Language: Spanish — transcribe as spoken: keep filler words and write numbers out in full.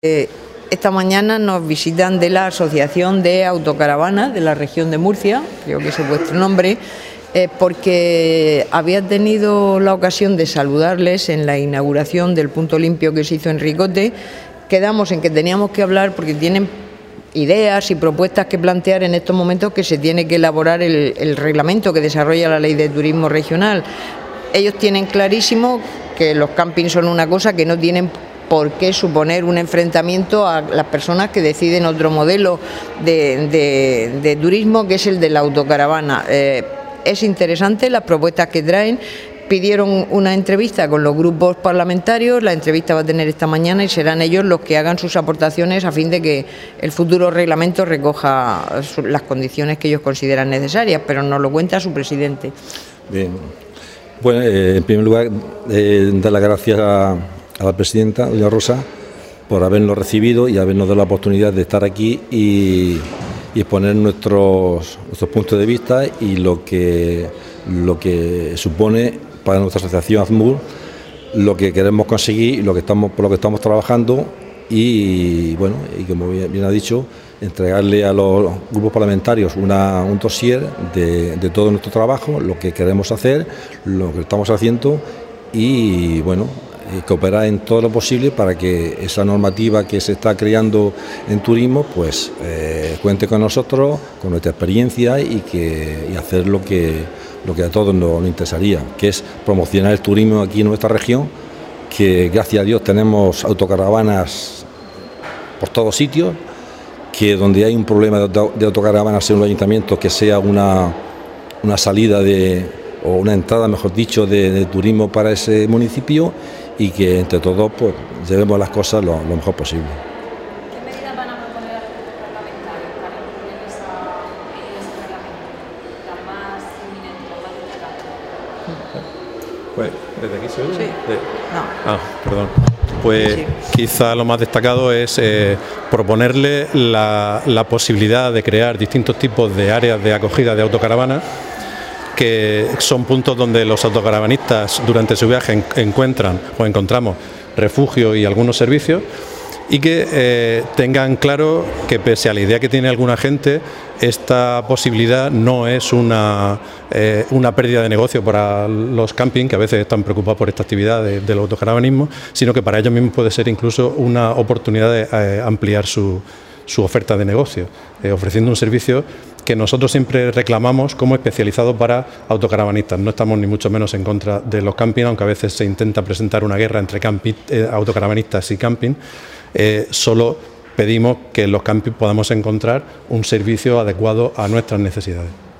Eh, esta mañana nos visitan de la Asociación de Autocaravanas de la región de Murcia, creo que ese es vuestro nombre, eh, porque había tenido la ocasión de saludarles en la inauguración del punto limpio que se hizo en Ricote. Quedamos en que teníamos que hablar porque tienen ideas y propuestas que plantear en estos momentos, que se tiene que elaborar el, el reglamento que desarrolla la Ley de Turismo Regional. Ellos tienen clarísimo que los campings son una cosa que no tienen por qué suponer un enfrentamiento a las personas que deciden otro modelo de, de, de turismo, que es el de la autocaravana. Eh, es interesante las propuestas que traen. Pidieron una entrevista con los grupos parlamentarios, la entrevista va a tener esta mañana y serán ellos los que hagan sus aportaciones a fin de que el futuro reglamento recoja las condiciones que ellos consideran necesarias, pero nos lo cuenta su presidente. Bien, bueno, eh, en primer lugar, eh, dar las gracias a, a la presidenta, doña Rosa, por habernos recibido y habernos dado la oportunidad de estar aquí y, y exponer nuestros, nuestros puntos de vista y lo que, lo que supone para nuestra asociación AZMUR, lo que queremos conseguir y lo que estamos, por lo que estamos trabajando y, bueno, y como bien, bien ha dicho, entregarle a los grupos parlamentarios una, un dossier de, de todo nuestro trabajo, lo que queremos hacer, lo que estamos haciendo y, bueno, cooperar en todo lo posible para que esa normativa que se está creando en turismo pues eh, cuente con nosotros, con nuestra experiencia y, que, y hacer lo que, lo que a todos nos, nos interesaría, que es promocionar el turismo aquí en nuestra región, que gracias a Dios tenemos autocaravanas por todos sitios, que donde hay un problema de autocaravanas en un ayuntamiento, que sea una, una salida de, o una entrada, mejor dicho, de, de turismo para ese municipio y que entre todos pues llevemos las cosas lo, lo mejor posible. ¿Qué medidas van a proponer a los grupos parlamentarios para incluir esa, ese reglamento? La más inminente, la más destacada. Pues, ¿desde aquí se oye? Sí. De... No. Ah, perdón. Pues sí. Quizá lo más destacado es eh, proponerle la, la posibilidad de crear distintos tipos de áreas de acogida de autocaravanas, que son puntos donde los autocaravanistas durante su viaje en, encuentran o encontramos refugio y algunos servicios, y que eh, tengan claro que pese a la idea que tiene alguna gente, esta posibilidad no es una, eh, una pérdida de negocio para los campings, que a veces están preocupados por esta actividad de, del autocaravanismo, sino que para ellos mismos puede ser incluso una oportunidad de eh, ampliar su, su oferta de negocio, eh, ofreciendo un servicio que nosotros siempre reclamamos como especializado para autocaravanistas. No estamos ni mucho menos en contra de los campings, aunque a veces se intenta presentar una guerra entre camping, eh, autocaravanistas y camping. Eh, solo pedimos que en los campings podamos encontrar un servicio adecuado a nuestras necesidades.